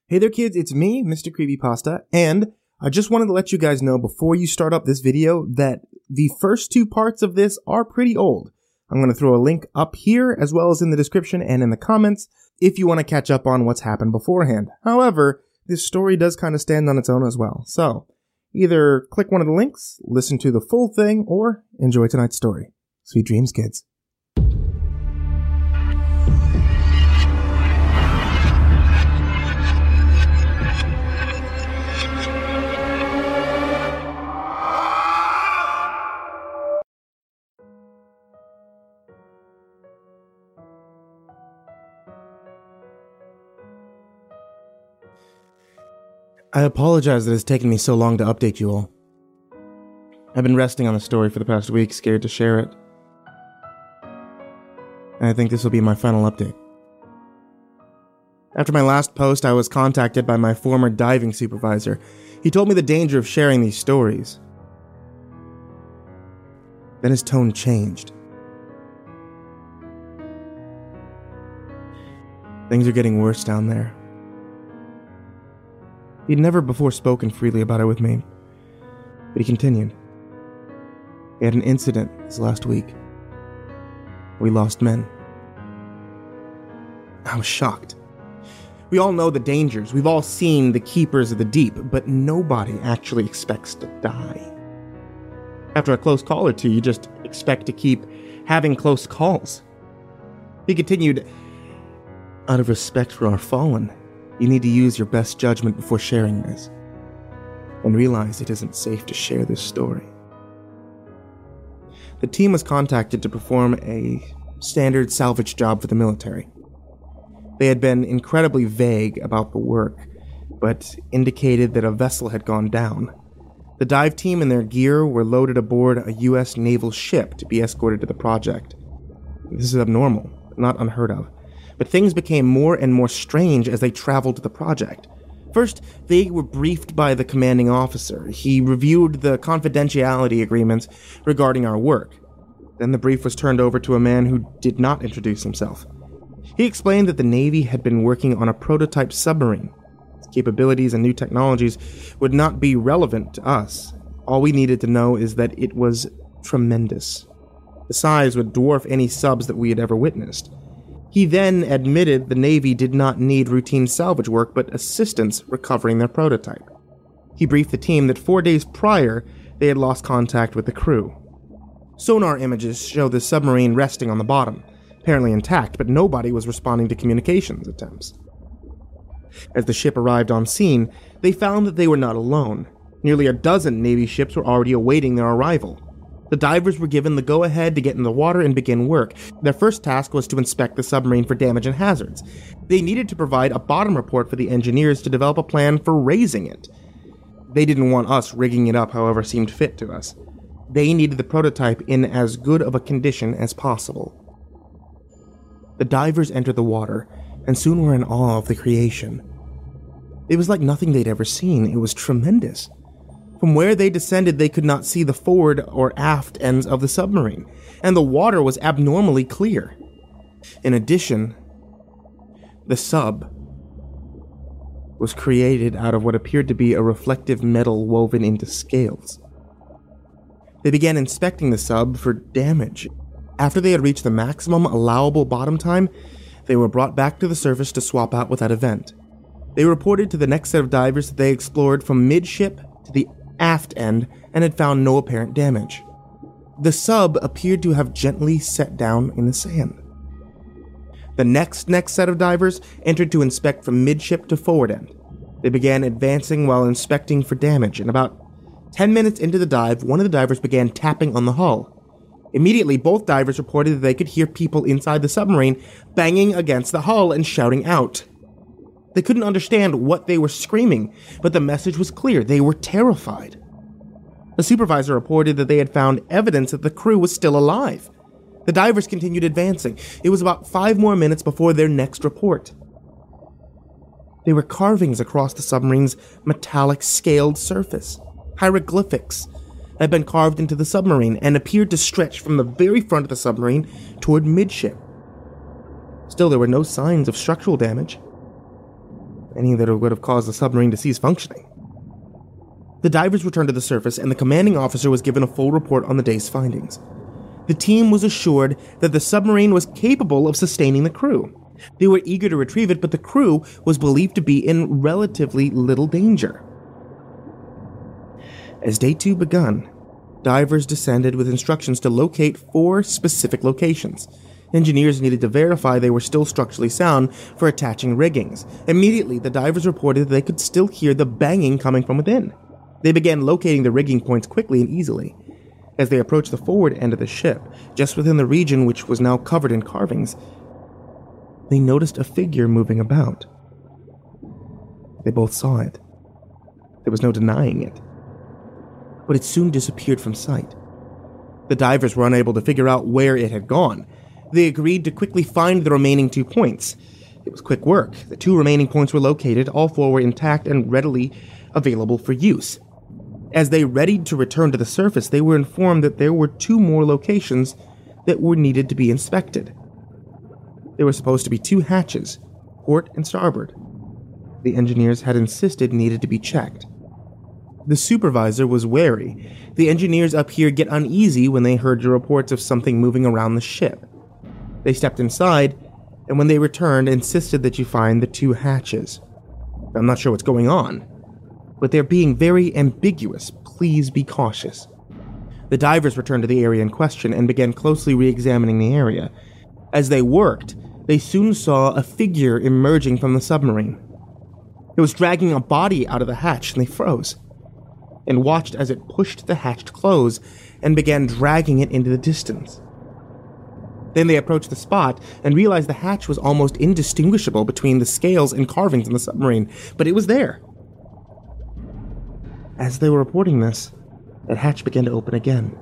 Hey there kids, it's me, Mr. Creepypasta, and I just wanted to let you guys know before you start up this video that the first two parts of this are pretty old. I'm going to throw a link up here as well as in the description and in the comments if you want to catch up on what's happened beforehand. However, this story does kind of stand on its own as well. So, either click one of the links, listen to the full thing, or enjoy tonight's story. Sweet dreams, kids. I apologize that it's taken me so long to update you all. I've been resting on the story for the past week, scared to share it. And I think this will be my final update. After my last post, I was contacted by my former diving supervisor. He told me the danger of sharing these stories. Then his tone changed. Things are getting worse down there. He'd never before spoken freely about it with me, but he continued. He had an incident this last week. We lost men. I was shocked. We all know the dangers. We've all seen the keepers of the deep, but nobody actually expects to die. After a close call or two, you just expect to keep having close calls. He continued, out of respect for our fallen, you need to use your best judgment before sharing this, and realize it isn't safe to share this story. The team was contacted to perform a standard salvage job for the military. They had been incredibly vague about the work, but indicated that a vessel had gone down. The dive team and their gear were loaded aboard a U.S. naval ship to be escorted to the project. This is abnormal, not unheard of. But things became more and more strange as they traveled to the project. First, they were briefed by the commanding officer. He reviewed the confidentiality agreements regarding our work. Then the brief was turned over to a man who did not introduce himself. He explained that the Navy had been working on a prototype submarine. Its capabilities and new technologies would not be relevant to us. All we needed to know is that it was tremendous. The size would dwarf any subs that we had ever witnessed. He then admitted the Navy did not need routine salvage work, but assistance recovering their prototype. He briefed the team that 4 days prior, they had lost contact with the crew. Sonar images show the submarine resting on the bottom, apparently intact, but nobody was responding to communications attempts. As the ship arrived on scene, they found that they were not alone. Nearly a dozen Navy ships were already awaiting their arrival. The divers were given the go-ahead to get in the water and begin work. Their first task was to inspect the submarine for damage and hazards. They needed to provide a bottom report for the engineers to develop a plan for raising it. They didn't want us rigging it up however seemed fit to us. They needed the prototype in as good of a condition as possible. The divers entered the water, and soon were in awe of the creation. It was like nothing they'd ever seen. It was tremendous. From where they descended, they could not see the forward or aft ends of the submarine, and the water was abnormally clear. In addition, the sub was created out of what appeared to be a reflective metal woven into scales. They began inspecting the sub for damage. After they had reached the maximum allowable bottom time, they were brought back to the surface to swap out with that event. They reported to the next set of divers that they explored from midship to the aft end and had found no apparent damage. The sub appeared to have gently set down in the sand. The next set of divers entered to inspect from midship to forward end. They began advancing while inspecting for damage, and about 10 minutes into the dive, one of the divers began tapping on the hull. Immediately, both divers reported that they could hear people inside the submarine banging against the hull and shouting out. They couldn't understand what they were screaming, but the message was clear. They were terrified. The supervisor reported that they had found evidence that the crew was still alive. The divers continued advancing. It was about 5 more minutes before their next report. They were carvings across the submarine's metallic scaled surface. Hieroglyphics had been carved into the submarine and appeared to stretch from the very front of the submarine toward midship. Still, there were no signs of structural damage. any that would have caused the submarine to cease functioning. The divers returned to the surface, and the commanding officer was given a full report on the day's findings. The team was assured that the submarine was capable of sustaining the crew. They were eager to retrieve it, but the crew was believed to be in relatively little danger. As day 2 begun, divers descended with instructions to locate 4 specific locations. Engineers needed to verify they were still structurally sound for attaching riggings. Immediately, the divers reported that they could still hear the banging coming from within. They began locating the rigging points quickly and easily. As they approached the forward end of the ship, just within the region which was now covered in carvings, they noticed a figure moving about. They both saw it. There was no denying it. But it soon disappeared from sight. The divers were unable to figure out where it had gone. They agreed to quickly find the remaining 2 points. It was quick work. The 2 remaining points were located, all 4 were intact and readily available for use. As they readied to return to the surface, they were informed that there were 2 more locations that were needed to be inspected. There were supposed to be 2 hatches, port and starboard. The engineers had insisted needed to be checked. The supervisor was wary. The engineers up here get uneasy when they heard reports of something moving around the ship. They stepped inside, and when they returned, insisted that you find the 2 hatches. I'm not sure what's going on, but they're being very ambiguous. Please be cautious. The divers returned to the area in question and began closely re-examining the area. As they worked, they soon saw a figure emerging from the submarine. It was dragging a body out of the hatch, and they froze, and watched as it pushed the hatch to close and began dragging it into the distance. Then they approached the spot and realized the hatch was almost indistinguishable between the scales and carvings in the submarine, but it was there. As they were reporting this, that hatch began to open again.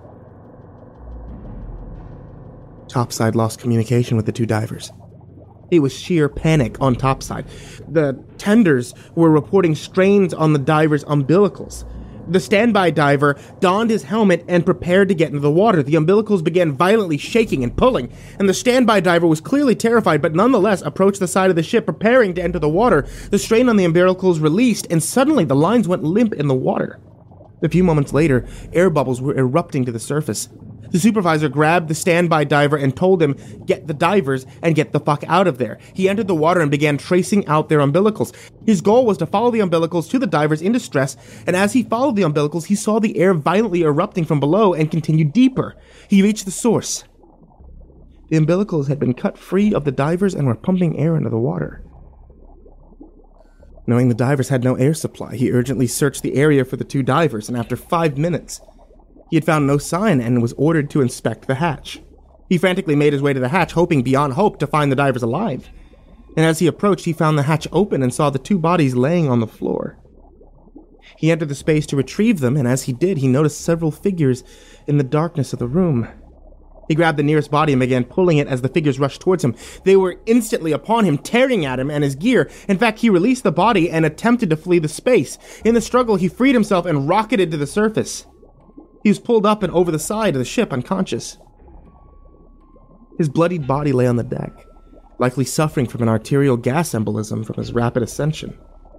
Topside lost communication with the 2 divers. It was sheer panic on topside. The tenders were reporting strains on the divers' umbilicals. The standby diver donned his helmet and prepared to get into the water. The umbilicals began violently shaking and pulling, and the standby diver was clearly terrified, but nonetheless approached the side of the ship, preparing to enter the water. The strain on the umbilicals released, and suddenly the lines went limp in the water. A few moments later, air bubbles were erupting to the surface. The supervisor grabbed the standby diver and told him, "Get the divers and get the fuck out of there." He entered the water and began tracing out their umbilicals. His goal was to follow the umbilicals to the divers in distress, and as he followed the umbilicals, he saw the air violently erupting from below and continued deeper. He reached the source. The umbilicals had been cut free of the divers and were pumping air into the water. Knowing the divers had no air supply, he urgently searched the area for the 2 divers, and after 5 minutes, he had found no sign and was ordered to inspect the hatch. He frantically made his way to the hatch, hoping beyond hope to find the divers alive. And as he approached, he found the hatch open and saw the 2 bodies laying on the floor. He entered the space to retrieve them, and as he did, he noticed several figures in the darkness of the room. He grabbed the nearest body and began pulling it as the figures rushed towards him. They were instantly upon him, tearing at him and his gear. In fact, he released the body and attempted to flee the space. In the struggle, he freed himself and rocketed to the surface. He was pulled up and over the side of the ship, unconscious. His bloodied body lay on the deck, likely suffering from an arterial gas embolism from his rapid ascension.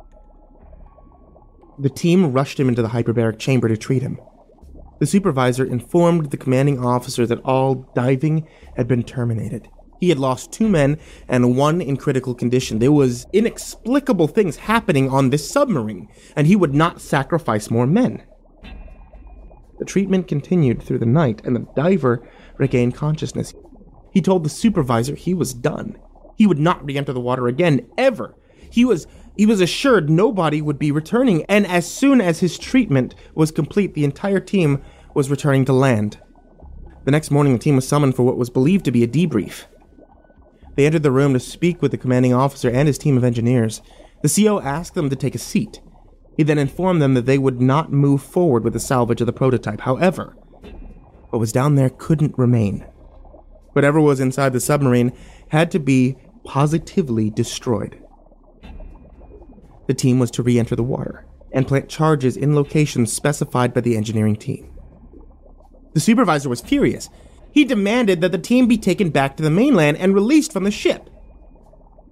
The team rushed him into the hyperbaric chamber to treat him. The supervisor informed the commanding officer that all diving had been terminated. He had lost 2 men and 1 in critical condition. There was inexplicable things happening on this submarine, and he would not sacrifice more men. The treatment continued through the night, and the diver regained consciousness. He told the supervisor he was done. He would not re-enter the water again, ever. He was assured nobody would be returning, and as soon as his treatment was complete, the entire team was returning to land. The next morning, the team was summoned for what was believed to be a debrief. They entered the room to speak with the commanding officer and his team of engineers. The CO asked them to take a seat. He then informed them that they would not move forward with the salvage of the prototype. However, what was down there couldn't remain. Whatever was inside the submarine had to be positively destroyed. The team was to re-enter the water and plant charges in locations specified by the engineering team. The supervisor was furious. He demanded that the team be taken back to the mainland and released from the ship.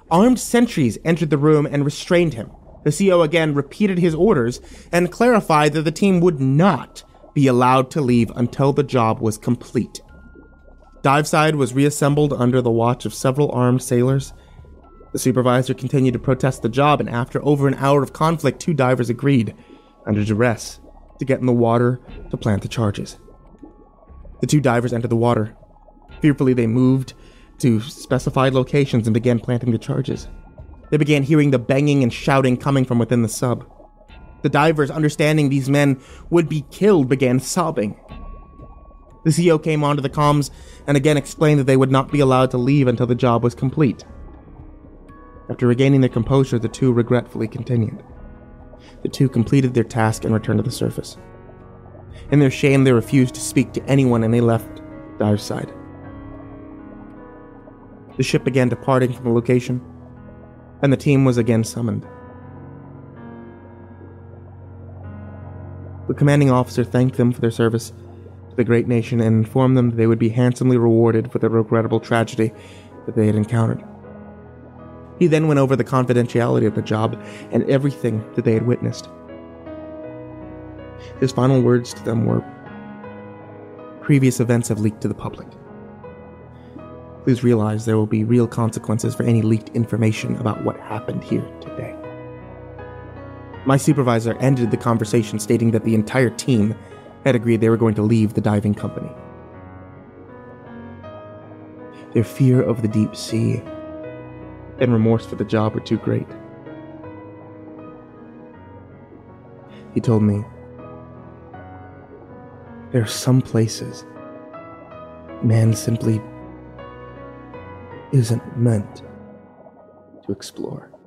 Armed sentries entered the room and restrained him. The CO again repeated his orders and clarified that the team would not be allowed to leave until the job was complete. Diveside was reassembled under the watch of several armed sailors. The supervisor continued to protest the job, and after over an hour of conflict, 2 divers agreed, under duress, to get in the water to plant the charges. The 2 divers entered the water. Fearfully, they moved to specified locations and began planting the charges. They began hearing the banging and shouting coming from within the sub. The divers, understanding these men would be killed, began sobbing. The CO came onto the comms and again explained that they would not be allowed to leave until the job was complete. After regaining their composure, the 2 regretfully continued. The 2 completed their task and returned to the surface. In their shame, they refused to speak to anyone and they left Diveside. The ship began departing from the location, and the team was again summoned. The commanding officer thanked them for their service to the great nation and informed them that they would be handsomely rewarded for the regrettable tragedy that they had encountered. He then went over the confidentiality of the job and everything that they had witnessed. His final words to them were, "Previous events have leaked to the public. Please realize there will be real consequences for any leaked information about what happened here today." My supervisor ended the conversation stating that the entire team had agreed they were going to leave the diving company. Their fear of the deep sea and remorse for the job were too great. He told me, "There are some places man simply isn't meant to explore."